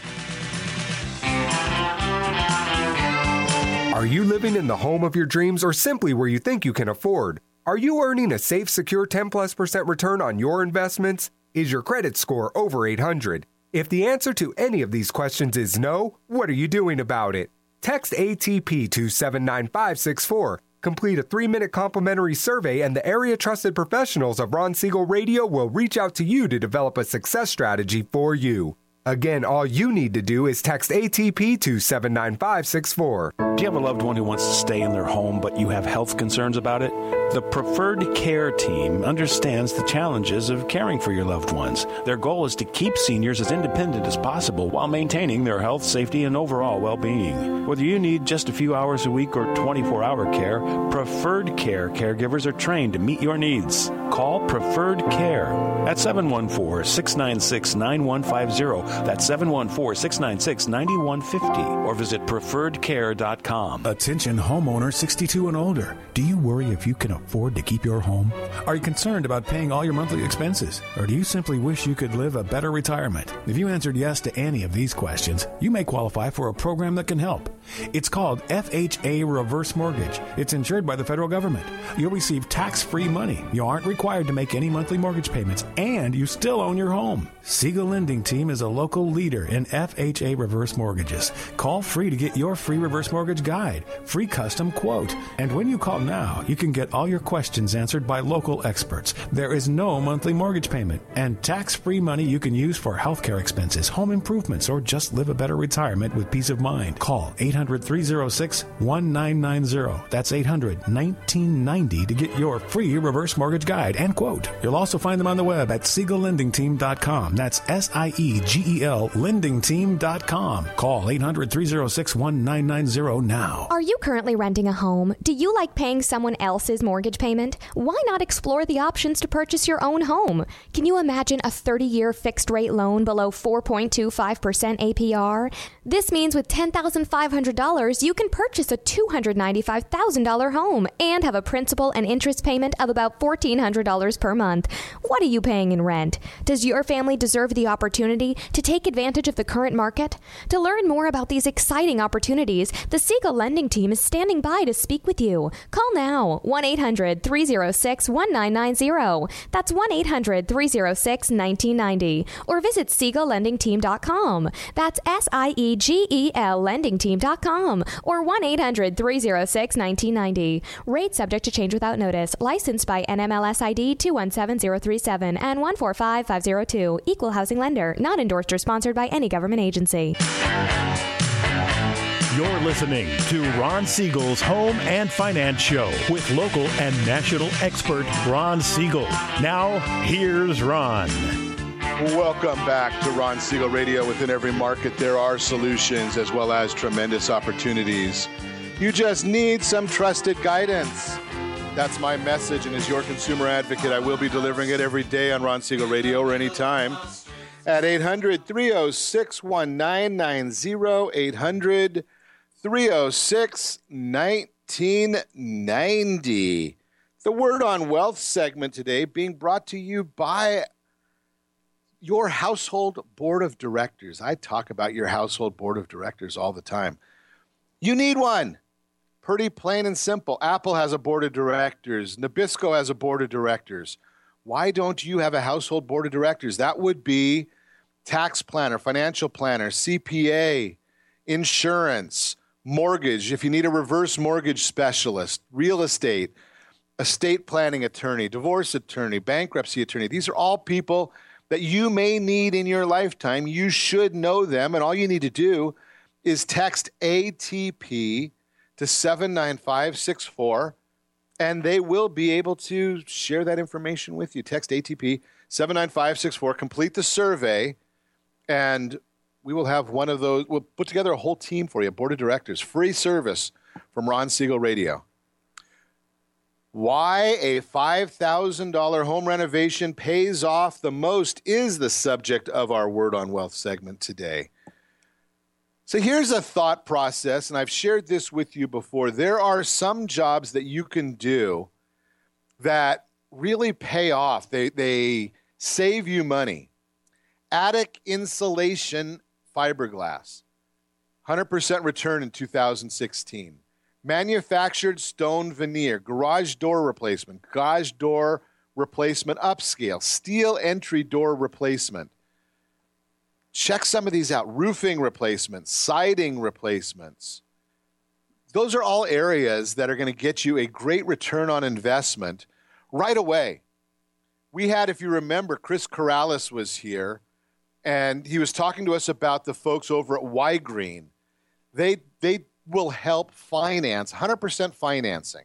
Speaker 6: Are you living in the home of your dreams or simply where you think you can afford? Are you earning a safe, secure ten plus percent return on your investments? Is your credit score over eight hundred? If the answer to any of these questions is no, what are you doing about it? Text A T P to seven nine five six four. Complete a three-minute complimentary survey and the area trusted professionals of Ron Siegel Radio will reach out to you to develop a success strategy for you. Again, all you need to do is text A T P to seven nine five six four.
Speaker 8: Do you have a loved one who wants to stay in their home, but you have health concerns about it? The Preferred Care team understands the challenges of caring for your loved ones. Their goal is to keep seniors as independent as possible while maintaining their health, safety, and overall well-being. Whether you need just a few hours a week or twenty-four hour care, Preferred Care caregivers are trained to meet your needs. Call Preferred Care at seven one four, six nine six, nine one five zero. That's seven one four, six nine six, nine one five zero. Or visit preferred care dot com.
Speaker 10: Attention homeowner sixty-two and older. Do you worry if you can afford to keep your home? Are you concerned about paying all your monthly expenses? Or do you simply wish you could live a better retirement? If you answered yes to any of these questions, you may qualify for a program that can help. It's called F H A Reverse Mortgage. It's insured by the federal government. You'll receive tax-free money. You aren't required to make any monthly mortgage payments, and you still own your home. Siegel Lending Team is a local leader in F H A Reverse Mortgages. Call free to get your free reverse mortgage guide, free custom quote. And when you call now, you can get all your questions answered by local experts. There is no monthly mortgage payment and tax-free money you can use for healthcare expenses, home improvements, or just live a better retirement with peace of mind. Call eight hundred, three oh six, one nine nine zero. That's eight hundred, nineteen ninety to get your free reverse mortgage guide and quote. You'll also find them on the web at siegel lending team dot com. That's S I E G E L lending team dot com. Call eight hundred, three oh six, one nine nine zero now.
Speaker 9: Are you currently renting a home? Do you like paying someone else's mortgage payment? Why not explore the options to purchase your own home? Can you imagine a thirty-year fixed-rate loan below four point two five percent A P R? This means with ten thousand five hundred dollars, you can purchase a two hundred ninety-five thousand dollars home and have a principal and interest payment of about one thousand four hundred dollars per month. What are you paying in rent? Does your family deserve the opportunity to take advantage of the current market? To learn more about these exciting opportunities, the Siegel Lending Team is standing by to speak with you. Call now, one eight hundred, three oh six, one nine nine zero. That's one eight hundred, three oh six, one nine nine zero. Or visit siegel lending team dot com. That's S I E G E L lending team dot com. Or one eight hundred, three oh six, one nine nine zero. Rate subject to change without notice. Licensed by N M L S I D two one seven zero three seven and one four five five zero two. Equal housing lender. Not endorsed or sponsored by any government agency.
Speaker 1: You're listening to Ron Siegel's Home and Finance Show with local and national expert Ron Siegel. Now, here's Ron.
Speaker 2: Welcome back to Ron Siegel Radio. Within every market, there are solutions as well as tremendous opportunities. You just need some trusted guidance. That's my message, and as your consumer advocate, I will be delivering it every day on Ron Siegel Radio or anytime at eight hundred, three oh six, one nine nine zero, eight hundred, three oh six, nineteen ninety. The Word on Wealth segment today being brought to you by your household board of directors. I talk about your household board of directors all the time. You need one. Pretty plain and simple. Apple has a board of directors. Nabisco has a board of directors. Why don't you have a household board of directors? That would be tax planner, financial planner, C P A, insurance, mortgage, if you need a reverse mortgage specialist, real estate, estate planning attorney, divorce attorney, bankruptcy attorney. These are all people that you may need in your lifetime. You should know them, and all you need to do is text A T P to seven nine five six four, and they will be able to share that information with you. Text A T P seven nine five six four, complete the survey, and we will have one of those. We'll put together a whole team for you, board of directors, free service from Ron Siegel Radio. Why a five thousand dollars home renovation pays off the most is the subject of our Word on Wealth segment today. So here's a thought process, and I've shared this with you before. There are some jobs that you can do that really pay off. They, they save you money. Attic insulation fiberglass, one hundred percent return in two thousand sixteen. Manufactured stone veneer, garage door replacement, garage door replacement upscale, steel entry door replacement. Check some of these out. Roofing replacements, siding replacements. Those are all areas that are going to get you a great return on investment right away. We had, if you remember, Chris Corrales was here, and he was talking to us about the folks over at Y-Green. They, they will help finance, one hundred percent financing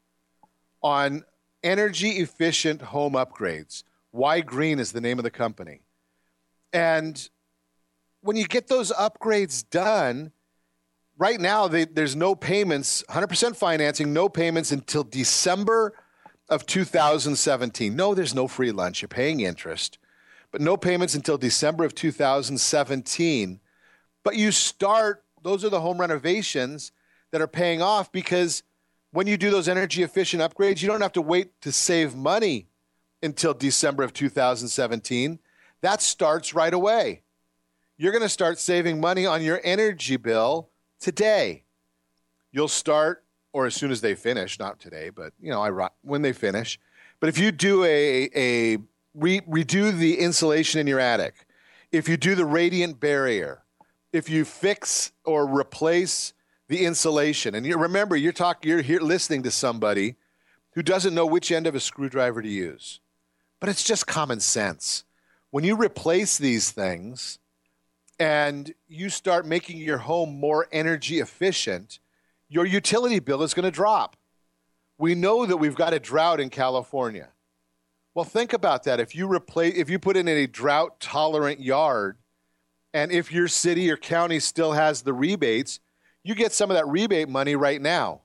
Speaker 2: on energy-efficient home upgrades. Y-Green is the name of the company. And when you get those upgrades done, right now they, there's no payments, one hundred percent financing, no payments until December of two thousand seventeen. No, there's no free lunch. You're paying interest, but no payments until December of two thousand seventeen. But you start, those are the home renovations that are paying off, because when you do those energy efficient upgrades, you don't have to wait to save money until December of two thousand seventeen. That starts right away. You're going to start saving money on your energy bill today. You'll start, or as soon as they finish, not today, but you know, I when they finish. But if you do a, a re, redo the insulation in your attic, if you do the radiant barrier, if you fix or replace the insulation, and you remember, you're talking, you're here listening to somebody who doesn't know which end of a screwdriver to use, but it's just common sense. When you replace these things and you start making your home more energy efficient, your utility bill is going to drop. We know that we've got a drought in California. Well, think about that. If you replace, if you put in a drought-tolerant yard, and if your city or county still has the rebates, you get some of that rebate money right now.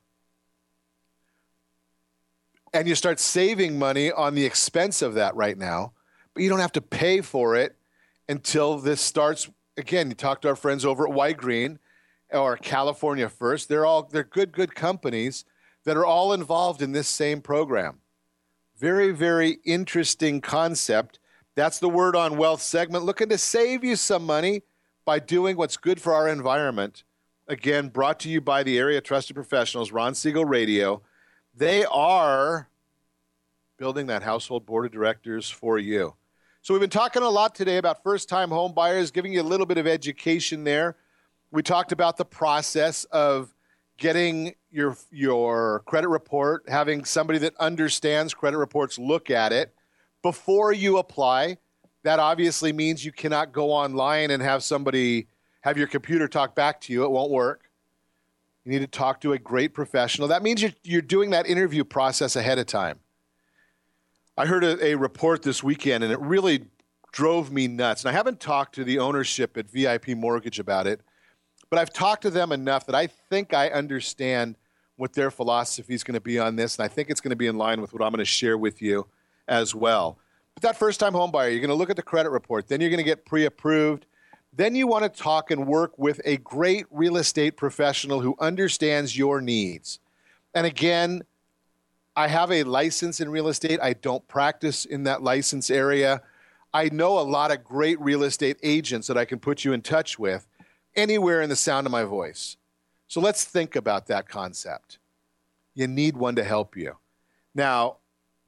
Speaker 2: And you start saving money on the expense of that right now, but you don't have to pay for it until this starts. Again, you talk to our friends over at Y-Green or California First. They're all, they're good, good companies that are all involved in this same program. Very, very interesting concept. That's the Word on Wealth segment, looking to save you some money by doing what's good for our environment. Again, brought to you by the area trusted professionals, Ron Siegel Radio. They are building that household board of directors for you. So we've been talking a lot today about first-time home buyers, giving you a little bit of education there. We talked about the process of getting your, your credit report, having somebody that understands credit reports look at it before you apply. That obviously means you cannot go online and have somebody, have your computer talk back to you. It won't work. You need to talk to a great professional. That means you're, you're doing that interview process ahead of time. I heard a, a report this weekend, and it really drove me nuts. And I haven't talked to the ownership at V I P Mortgage about it, but I've talked to them enough that I think I understand what their philosophy is going to be on this, and I think it's going to be in line with what I'm going to share with you as well. But that first-time home buyer, you're going to look at the credit report, then you're going to get pre-approved. Then you want to talk and work with a great real estate professional who understands your needs. And again, I have a license in real estate. I don't practice in that license area. I know a lot of great real estate agents that I can put you in touch with anywhere in the sound of my voice. So let's think about that concept. You need one to help you. Now,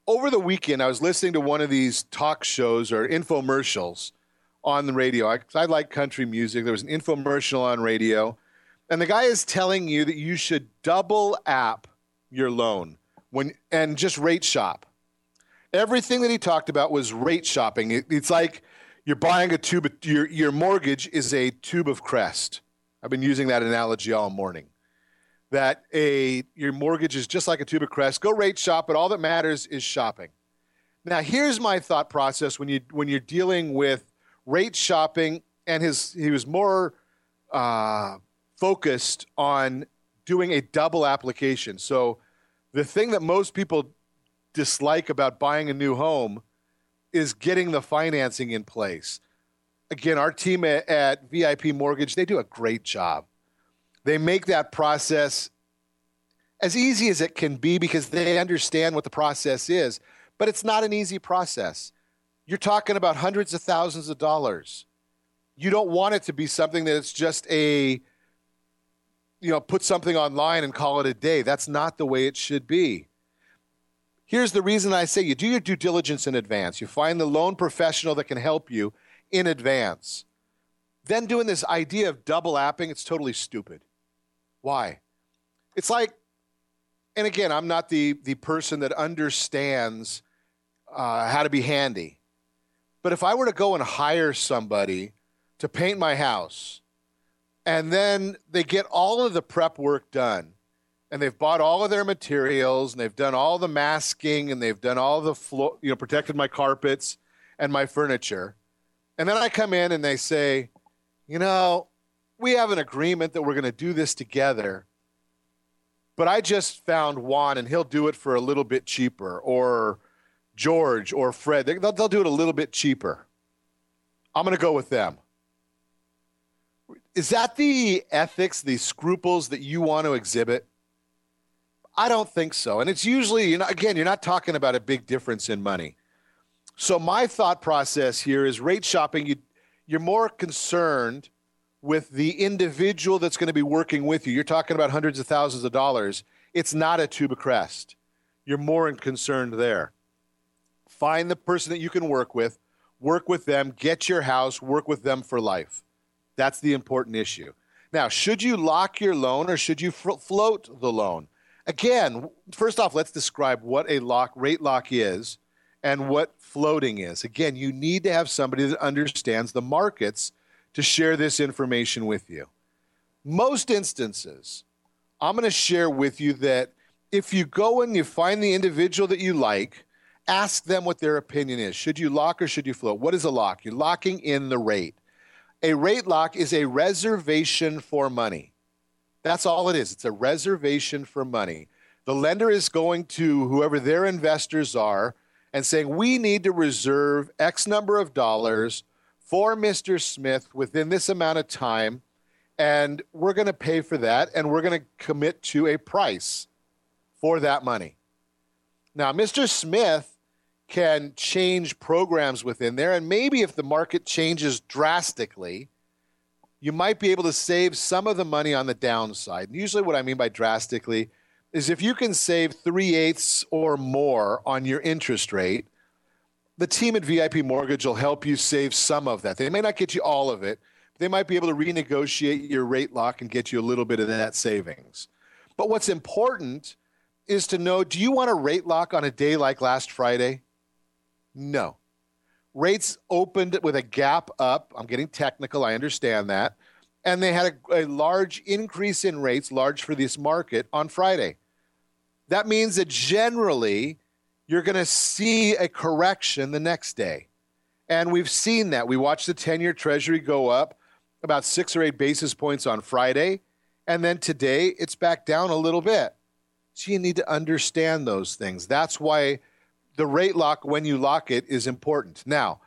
Speaker 2: over the weekend, I was listening to one of these talk shows or infomercials on the radio. I, I like country music. There was an infomercial on radio, and the guy is telling you that you should double app your loan when and just rate shop. Everything that he talked about was rate shopping. It, it's like you're buying a tube. Of, your your mortgage is a tube of Crest. I've been using that analogy all morning. That a your mortgage is just like a tube of Crest. Go rate shop, but all that matters is shopping. Now, here's my thought process when you when you're dealing with rate shopping, and his he was more uh, focused on doing a double application. So the thing that most people dislike about buying a new home is getting the financing in place. Again, our team at, at V I P Mortgage, they do a great job. They make that process as easy as it can be because they understand what the process is, but it's not an easy process. You're talking about hundreds of thousands of dollars. You don't want it to be something that it's just a, you know, put something online and call it a day. That's not the way it should be. Here's the reason I say you do your due diligence in advance. You find the loan professional that can help you in advance. Then doing this idea of double apping, it's totally stupid. Why? It's like, and again, I'm not the, the person that understands uh, how to be handy. But if I were to go and hire somebody to paint my house, and then they get all of the prep work done, and they've bought all of their materials, and they've done all the masking, and they've done all the floor, you know, protected my carpets and my furniture, and then I come in and they say, you know, we have an agreement that we're going to do this together, but I just found Juan, and he'll do it for a little bit cheaper, or George or Fred. They'll, they'll do it a little bit cheaper. I'm going to go with them. Is that the ethics, the scruples that you want to exhibit? I don't think so. And it's usually, you know, again, you're not talking about a big difference in money. So my thought process here is rate shopping, you, you're more concerned with the individual that's going to be working with you. You're talking about hundreds of thousands of dollars. It's not a tube of Crest. You're more concerned there. Find the person that you can work with, work with them, get your house, work with them for life. That's the important issue. Now, should you lock your loan or should you fl- float the loan? Again, first off, let's describe what a lock rate lock is and what floating is. Again, you need to have somebody that understands the markets to share this information with you. Most instances, I'm going to share with you that if you go and you find the individual that you like, ask them what their opinion is. Should you lock or should you float? What is a lock? You're locking in the rate. A rate lock is a reservation for money. That's all it is. It's a reservation for money. The lender is going to whoever their investors are and saying, we need to reserve X number of dollars for Mister Smith within this amount of time, and we're going to pay for that, and we're going to commit to a price for that money. Now, Mister Smith can change programs within there, and maybe if the market changes drastically, you might be able to save some of the money on the downside. And usually what I mean by drastically is if you can save three-eighths or more on your interest rate, the team at V I P Mortgage will help you save some of that. They may not get you all of it, but they might be able to renegotiate your rate lock and get you a little bit of that savings. But what's important is to know, do you want a rate lock on a day like last Friday? No. Rates opened with a gap up. I'm getting technical. I understand that. And they had a, a large increase in rates, large for this market, on Friday. That means that generally you're going to see a correction the next day. And we've seen that. We watched the ten-year Treasury go up about six or eight basis points on Friday. And then today it's back down a little bit. So you need to understand those things. That's why the rate lock, when you lock it, is important. Now,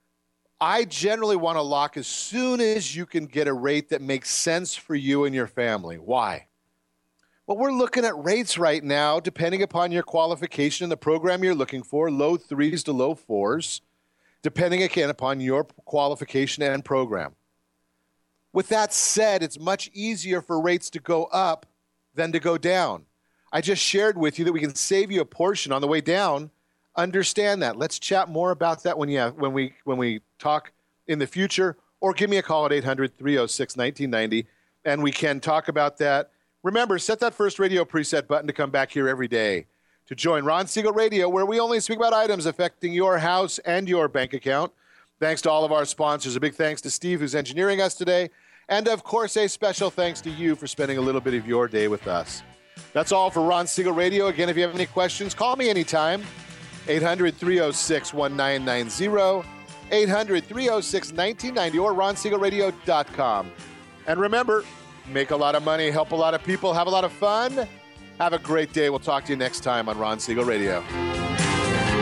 Speaker 2: I generally want to lock as soon as you can get a rate that makes sense for you and your family. Why? Well, we're looking at rates right now, depending upon your qualification and the program you're looking for, low threes to low fours, depending again upon your qualification and program. With that said, it's much easier for rates to go up than to go down. I just shared with you that we can save you a portion on the way down understand that. Let's chat more about that when you have, when we when we talk in the future, or give me a call at eight hundred, three oh six, nineteen ninety, and we can talk about that. Remember, set that first radio preset button to come back here every day to join Ron Siegel Radio, where we only speak about items affecting your house and your bank account. Thanks to all of our sponsors. A big thanks to Steve, who's engineering us today. And, of course, a special thanks to you for spending a little bit of your day with us. That's all for Ron Siegel Radio. Again, if you have any questions, call me anytime. eight hundred, three oh six, nineteen ninety, eight hundred, three oh six, nineteen ninety, or ron siegel radio dot com. And remember, make a lot of money, help a lot of people, have a lot of fun. Have a great day. We'll talk to you next time on Ron Siegel Radio.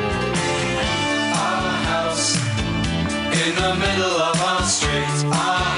Speaker 11: Our house in the middle of our street. Our